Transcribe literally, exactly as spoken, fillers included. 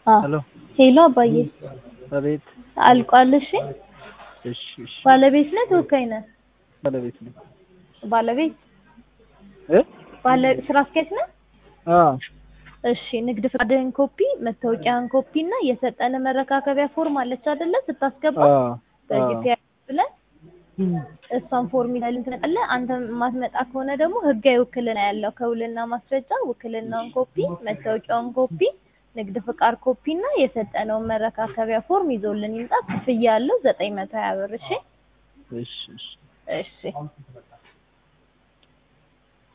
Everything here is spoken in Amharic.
አዎ ሄሎ ሄሎ አባዬ አቤት አልቋል እሺ እሺ እሺ ባለቤት ነህ ተወካይ ነህ ባለቤት ነኝ ባለቤት እ ባለ ስራ አስኪያጅ ነህ አዎ እሺ ንግድ ፍቃድህን ኮፒ መታወቂያህን ኮፒ እና የሰጠን መረካከቢያ ፎርም አለች አይደለ ስታስገባ አዎ በዚህ አዎ ተያዝ ብለህ እሷን ፎርም ይላል እንትን አንተ ማትመጣ ከሆነ ደግሞ ህጋዊ ውክልና ያለው ከውልና ማስረጃ ውክልናውን ኮፒ መታወቂያውን ኮፒ ንግድ ፍቃድ ኮፒ እና የሰጠነው መረካከቢያ ፎርም ይዞልን ይምጣ ክፍያ ያለው ዘጠኝ መቶ ሀያ ብር እሺ እሺ እሺ እሺ